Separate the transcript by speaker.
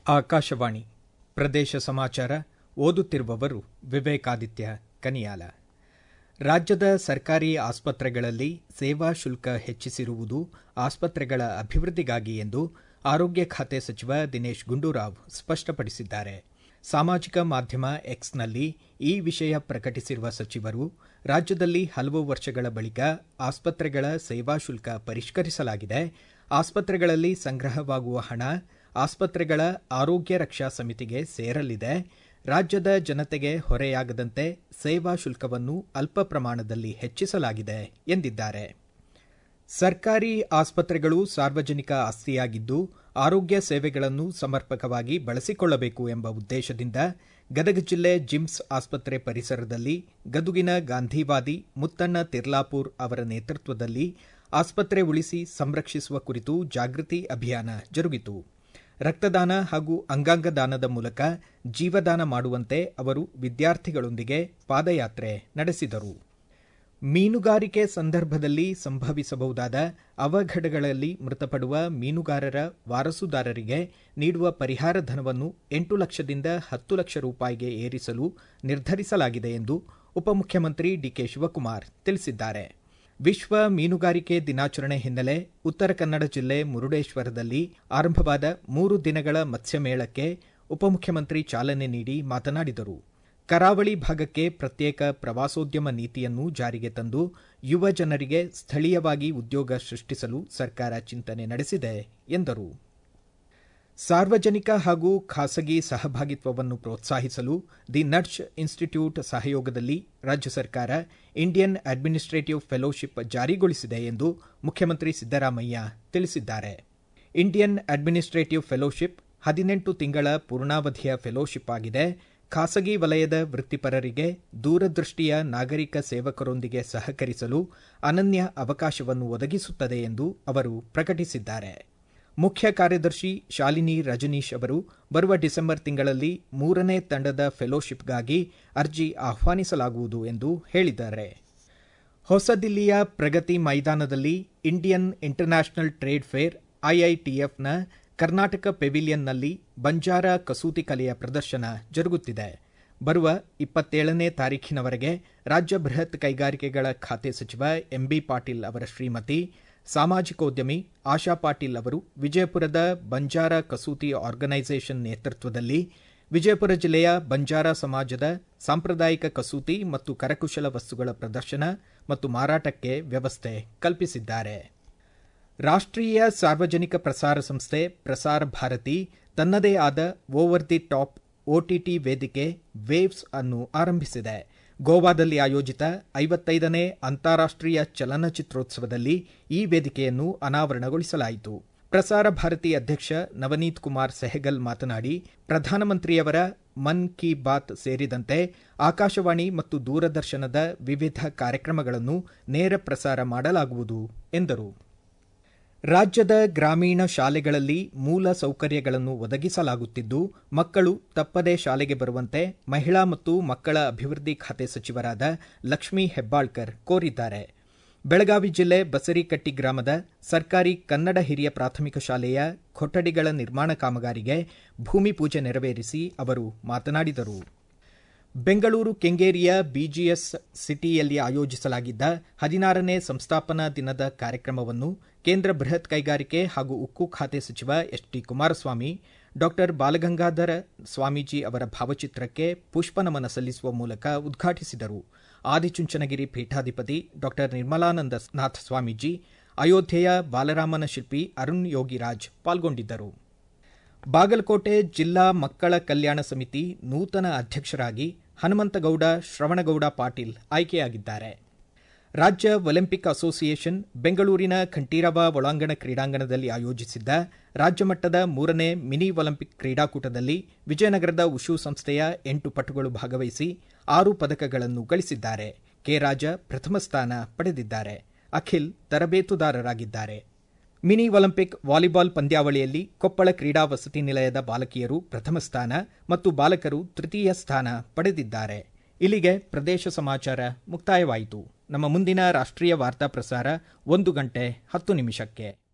Speaker 1: ಆಕಾಶವಾಣಿ ಪ್ರದೇಶ ಸಮಾಚಾರ ಓದುತ್ತಿರುವವರು ವಿವೇಕಾದಿತ್ಯ ಕನಿಯಾಲ. ರಾಜ್ಯದ ಸರ್ಕಾರಿ ಆಸ್ಪತ್ರೆಗಳಲ್ಲಿ ಸೇವಾ ಶುಲ್ಕ ಹೆಚ್ಚಿಸಿರುವುದು ಆಸ್ಪತ್ರೆಗಳ ಅಭಿವೃದ್ಧಿಗಾಗಿ ಎಂದು ಆರೋಗ್ಯ ಖಾತೆ ಸಚಿವ ದಿನೇಶ್ ಗುಂಡೂರಾವ್ ಸ್ಪಷ್ಟಪಡಿಸಿದ್ದಾರೆ. ಸಾಮಾಜಿಕ ಮಾಧ್ಯಮ ಎಕ್ಸ್ನಲ್ಲಿ ಈ ವಿಷಯ ಪ್ರಕಟಿಸಿರುವ ಸಚಿವರು, ರಾಜ್ಯದಲ್ಲಿ ಹಲವು ವರ್ಷಗಳ ಬಳಿಕ ಆಸ್ಪತ್ರೆಗಳ ಸೇವಾ ಶುಲ್ಕ ಪರಿಷ್ಕರಿಸಲಾಗಿದೆ. ಆಸ್ಪತ್ರೆಗಳಲ್ಲಿ ಸಂಗ್ರಹವಾಗುವ ಹಣ ಆಸ್ಪತ್ರೆಗಳ ಆರೋಗ್ಯ ರಕ್ಷಾ ಸಮಿತಿಗೆ ಸೇರಲಿದೆ. ರಾಜ್ಯದ ಜನತೆಗೆ ಹೊರೆಯಾಗದಂತೆ ಸೇವಾ ಶುಲ್ಕವನ್ನು ಅಲ್ಪ ಪ್ರಮಾಣದಲ್ಲಿ ಹೆಚ್ಚಿಸಲಾಗಿದೆ ಎಂದಿದ್ದಾರೆ. ಸರ್ಕಾರಿ ಆಸ್ಪತ್ರೆಗಳು ಸಾರ್ವಜನಿಕ ಆಸ್ತಿಯಾಗಿದ್ದು, ಆರೋಗ್ಯ ಸೇವೆಗಳನ್ನು ಸಮರ್ಪಕವಾಗಿ ಬಳಸಿಕೊಳ್ಳಬೇಕು ಎಂಬ ಉದ್ದೇಶದಿಂದ ಗದಗ ಜಿಲ್ಲೆ ಜಿಮ್ಸ್ ಆಸ್ಪತ್ರೆ ಪರಿಸರದಲ್ಲಿ ಗದುಗಿನ ಗಾಂಧಿವಾದಿ ಮುತ್ತಣ್ಣ ತಿರ್ಲಾಪೂರ್ ಅವರ ನೇತೃತ್ವದಲ್ಲಿ ಆಸ್ಪತ್ರೆ ಉಳಿಸಿ ಸಂರಕ್ಷಿಸುವ ಕುರಿತು ಜಾಗೃತಿ ಅಭಿಯಾನ ಜರುಗಿತು. ರಕ್ತದಾನ ಹಾಗೂ ಅಂಗಾಂಗ ದಾನದ ಮೂಲಕ ಜೀವದಾನ ಮಾಡುವಂತೆ ಅವರು ವಿದ್ಯಾರ್ಥಿಗಳೊಂದಿಗೆ ಪಾದಯಾತ್ರೆ ನಡೆಸಿದರು. ಮೀನುಗಾರಿಕೆ ಸಂದರ್ಭದಲ್ಲಿ ಸಂಭವಿಸಬಹುದಾದ ಅವಘಡಗಳಲ್ಲಿ ಮೃತಪಡುವ ಮೀನುಗಾರರ ವಾರಸುದಾರರಿಗೆ ನೀಡುವ ಪರಿಹಾರ ಧನವನ್ನು 8 ಲಕ್ಷದಿಂದ 10 ಲಕ್ಷ ರೂಪಾಯಿಗೆ ಏರಿಸಲು ನಿರ್ಧರಿಸಲಾಗಿದೆ ಎಂದು ಉಪಮುಖ್ಯಮಂತ್ರಿ ಡಿಕೆ ಶಿವಕುಮಾರ್ ತಿಳಿಸಿದ್ದಾರೆ. ವಿಶ್ವ ಮೀನುಗಾರಿಕೆ ದಿನಾಚರಣೆ ಹಿನ್ನೆಲೆ ಉತ್ತರ ಕನ್ನಡ ಜಿಲ್ಲೆ ಮುರುಡೇಶ್ವರದಲ್ಲಿ ಆರಂಭವಾದ 3 ದಿನಗಳ ಮತ್ಸ್ಯಮೇಳಕ್ಕೆ ಉಪಮುಖ್ಯಮಂತ್ರಿ ಚಾಲನೆ ನೀಡಿ ಮಾತನಾಡಿದರು. ಕರಾವಳಿ ಭಾಗಕ್ಕೆ ಪ್ರತ್ಯೇಕ ಪ್ರವಾಸೋದ್ಯಮ ನೀತಿಯನ್ನು ಜಾರಿಗೆ ತಂದು ಯುವ ಜನರಿಗೆ ಸ್ಥಳೀಯವಾಗಿ ಉದ್ಯೋಗ ಸೃಷ್ಟಿಸಲು ಸರ್ಕಾರ ಚಿಂತನೆ ನಡೆಸಿದೆ ಎಂದರು. ಸಾರ್ವಜನಿಕ ಹಾಗೂ ಖಾಸಗಿ ಸಹಭಾಗಿತ್ವವನ್ನು ಪ್ರೋತ್ಸಾಹಿಸಲು ದಿ ನಡ್ಜ್ ಇನ್ಸ್ಟಿಟ್ಯೂಟ್ ಸಹಯೋಗದಲ್ಲಿ ರಾಜ್ಯ ಸರ್ಕಾರ ಇಂಡಿಯನ್ ಅಡ್ಮಿನಿಸ್ಟ್ರೇಟಿವ್ ಫೆಲೋಶಿಪ್ ಜಾರಿಗೊಳಿಸಿದೆ ಎಂದು ಮುಖ್ಯಮಂತ್ರಿ ಸಿದ್ದರಾಮಯ್ಯ ತಿಳಿಸಿದ್ದಾರೆ. ಇಂಡಿಯನ್ ಅಡ್ಮಿನಿಸ್ಟ್ರೇಟಿವ್ ಫೆಲೋಶಿಪ್ 18 ತಿಂಗಳ ಪೂರ್ಣಾವಧಿಯ ಫೆಲೋಶಿಪ್ ಆಗಿದೆ. ಖಾಸಗಿ ವಲಯದ ವೃತ್ತಿಪರರಿಗೆ ದೂರದೃಷ್ಟಿಯ ನಾಗರಿಕ ಸೇವಕರೊಂದಿಗೆ ಸಹಕರಿಸಲು ಅನನ್ಯ ಅವಕಾಶವನ್ನು ಒದಗಿಸುತ್ತದೆ ಎಂದು ಅವರು ಪ್ರಕಟಿಸಿದ್ದಾರೆ. ಮುಖ್ಯ ಕಾರ್ಯದರ್ಶಿ ಶಾಲಿನಿ ರಜನೀಶ್ ಅವರು ಬರುವ ಡಿಸೆಂಬರ್ ತಿಂಗಳಲ್ಲಿ 3ನೇ ತಂಡದ ಫೆಲೋಶಿಪ್ಗಾಗಿ ಅರ್ಜಿ ಆಹ್ವಾನಿಸಲಾಗುವುದು ಎಂದು ಹೇಳಿದ್ದಾರೆ. ಹೊಸದಿಲ್ಲಿಯ ಪ್ರಗತಿ ಮೈದಾನದಲ್ಲಿ ಇಂಡಿಯನ್ ಇಂಟರ್ನ್ಯಾಷನಲ್ ಟ್ರೇಡ್ ಫೇರ್ ಐಐಟಿಎಫ್ನ ಕರ್ನಾಟಕ ಪೆವಿಲಿಯನ್ನಲ್ಲಿ ಬಂಜಾರ ಕಸೂತಿ ಕಲೆಯ ಪ್ರದರ್ಶನ ಜರುಗುತ್ತಿದೆ. ಬರುವ 27ನೇ ತಾರೀಖಿನವರೆಗೆ ರಾಜ್ಯ ಬೃಹತ್ ಕೈಗಾರಿಕೆಗಳ ಖಾತೆ ಸಚಿವ ಎಂಬಿ ಪಾಟೀಲ್ ಅವರ ಶ್ರೀಮತಿ, ಸಾಮಾಜಿಕೋದ್ಯಮಿ ಆಶಾ ಪಾಟೀಲ್ ಅವರು ವಿಜಯಪುರದ ಬಂಜಾರ ಕಸೂತಿ ಆರ್ಗನೈಸೇಷನ್ ನೇತೃತ್ವದಲ್ಲಿ ವಿಜಯಪುರ ಜಿಲ್ಲೆಯ ಬಂಜಾರ ಸಮಾಜದ ಸಾಂಪ್ರದಾಯಿಕ ಕಸೂತಿ ಮತ್ತು ಕರಕುಶಲ ವಸ್ತುಗಳ ಪ್ರದರ್ಶನ ಮತ್ತು ಮಾರಾಟಕ್ಕೆ ವ್ಯವಸ್ಥೆ ಕಲ್ಪಿಸಿದ್ದಾರೆ. ರಾಷ್ಟ್ರೀಯ ಸಾರ್ವಜನಿಕ ಪ್ರಸಾರ ಸಂಸ್ಥೆ ಪ್ರಸಾರ ಭಾರತಿ ತನ್ನದೇ ಆದ ಓವರ್ ದಿ ಟಾಪ್ ಒಟಿಟಿ ವೇದಿಕೆ ವೇವ್ಸ್ ಅನ್ನು ಆರಂಭಿಸಿದೆ. ಗೋವಾದಲ್ಲಿ ಆಯೋಜಿತ 55ನೇ ಅಂತಾರಾಷ್ಟ್ರೀಯ ಚಲನಚಿತ್ರೋತ್ಸವದಲ್ಲಿ ಈ ವೇದಿಕೆಯನ್ನು ಅನಾವರಣಗೊಳಿಸಲಾಯಿತು. ಪ್ರಸಾರ ಭಾರತಿ ಅಧ್ಯಕ್ಷ ನವನೀತ್ ಕುಮಾರ್ ಸೆಹಗಲ್ ಮಾತನಾಡಿ, ಪ್ರಧಾನಮಂತ್ರಿಯವರ ಮನ್ ಕಿ ಬಾತ್ ಸೇರಿದಂತೆ ಆಕಾಶವಾಣಿ ಮತ್ತು ದೂರದರ್ಶನದ ವಿವಿಧ ಕಾರ್ಯಕ್ರಮಗಳನ್ನು ನೇರ ಪ್ರಸಾರ ಮಾಡಲಾಗುವುದು ಎಂದರು. ರಾಜ್ಯದ ಗ್ರಾಮೀಣ ಶಾಲೆಗಳಲ್ಲಿ ಮೂಲ ಸೌಕರ್ಯಗಳನ್ನು ಒದಗಿಸಲಾಗುತ್ತಿದ್ದು, ಮಕ್ಕಳು ತಪ್ಪದೇ ಶಾಲೆಗೆ ಬರುವಂತೆ ಮಹಿಳಾ ಮತ್ತು ಮಕ್ಕಳ ಅಭಿವೃದ್ಧಿ ಖಾತೆ ಸಚಿವರಾದ ಲಕ್ಷ್ಮೀ ಹೆಬ್ಬಾಳ್ಕರ್ ಕೋರಿದ್ದಾರೆ. ಬೆಳಗಾವಿ ಜಿಲ್ಲೆ ಬಸರಿಕಟ್ಟಿ ಗ್ರಾಮದ ಸರ್ಕಾರಿ ಕನ್ನಡ ಹಿರಿಯ ಪ್ರಾಥಮಿಕ ಶಾಲೆಯ ಕೊಠಡಿಗಳ ನಿರ್ಮಾಣ ಕಾಮಗಾರಿಗೆ ಭೂಮಿ ಪೂಜೆ ನೆರವೇರಿಸಿ ಅವರು ಮಾತನಾಡಿದರು. ಬೆಂಗಳೂರು ಕೆಂಗೇರಿಯ ಬಿಜಿಎಸ್ ಸಿಟಿಯಲ್ಲಿ ಆಯೋಜಿಸಲಾಗಿದ್ದ 16ನೇ ಸಂಸ್ಥಾಪನಾ ದಿನದ ಕಾರ್ಯಕ್ರಮವನ್ನು ಕೇಂದ್ರ ಬೃಹತ್ ಕೈಗಾರಿಕೆ ಹಾಗೂ ಉಕ್ಕು ಖಾತೆ ಸಚಿವ ಎಚ್ಡಿ ಕುಮಾರಸ್ವಾಮಿ ಡಾ ಬಾಲಗಂಗಾಧರ ಸ್ವಾಮೀಜಿ ಅವರ ಭಾವಚಿತ್ರಕ್ಕೆ ಪುಷ್ಪನಮನ ಸಲ್ಲಿಸುವ ಮೂಲಕ ಉದ್ಘಾಟಿಸಿದರು. ಆದಿಚುಂಚನಗಿರಿ ಪೀಠಾಧಿಪತಿ ಡಾ ನಿರ್ಮಲಾನಂದ ನಾಥ ಸ್ವಾಮೀಜಿ, ಅಯೋಧ್ಯೆಯ ಬಾಲರಾಮನ ಶಿಲ್ಪಿ ಅರುಣ್ ಯೋಗಿರಾಜ್ ಪಾಲ್ಗೊಂಡಿದ್ದರು. ಬಾಗಲಕೋಟೆ ಜಿಲ್ಲಾ ಮಕ್ಕಳ ಕಲ್ಯಾಣ ಸಮಿತಿ ನೂತನ ಅಧ್ಯಕ್ಷರಾಗಿ ಹನುಮಂತಗೌಡ ಶ್ರವಣಗೌಡ ಪಾಟೀಲ್ ಆಯ್ಕೆಯಾಗಿದ್ದಾರೆ. ರಾಜ್ಯ ಒಲಿಂಪಿಕ್ ಅಸೋಸಿಯೇಷನ್ ಬೆಂಗಳೂರಿನ ಖಂಟೀರವ ಒಳಾಂಗಣ ಕ್ರೀಡಾಂಗಣದಲ್ಲಿ ಆಯೋಜಿಸಿದ್ದ ರಾಜ್ಯಮಟ್ಟದ 3ನೇ ಮಿನಿ ಒಲಿಂಪಿಕ್ ಕ್ರೀಡಾಕೂಟದಲ್ಲಿ ವಿಜಯನಗರದ ಉಷು ಸಂಸ್ಥೆಯ 8 ಪಟುಗಳು ಭಾಗವಹಿಸಿ 6 ಪದಕಗಳನ್ನು ಗಳಿಸಿದ್ದಾರೆ. ಕೆ ರಾಜ ಪ್ರಥಮ ಸ್ಥಾನ ಪಡೆದಿದ್ದಾರೆ. ಅಖಿಲ್ ತರಬೇತುದಾರರಾಗಿದ್ದಾರೆ. ಮಿನಿ ಒಲಿಂಪಿಕ್ ವಾಲಿಬಾಲ್ ಪಂದ್ಯಾವಳಿಯಲ್ಲಿ ಕೊಪ್ಪಳ ಕ್ರೀಡಾ ವಸತಿ ನಿಲಯದ ಬಾಲಕಿಯರು ಪ್ರಥಮ ಸ್ಥಾನ ಮತ್ತು ಬಾಲಕರು ತೃತೀಯ ಸ್ಥಾನ ಪಡೆದಿದ್ದಾರೆ. ಇಲ್ಲಿಗೆ ಪ್ರದೇಶ ಸಮಾಚಾರ ಮುಕ್ತಾಯವಾಯಿತು. ನಮ್ಮ ಮುಂದಿನ ರಾಷ್ಟ್ರೀಯ ವಾರ್ತಾ ಪ್ರಸಾರ 1 ಗಂಟೆ 10 ನಿಮಿಷಕ್ಕೆ.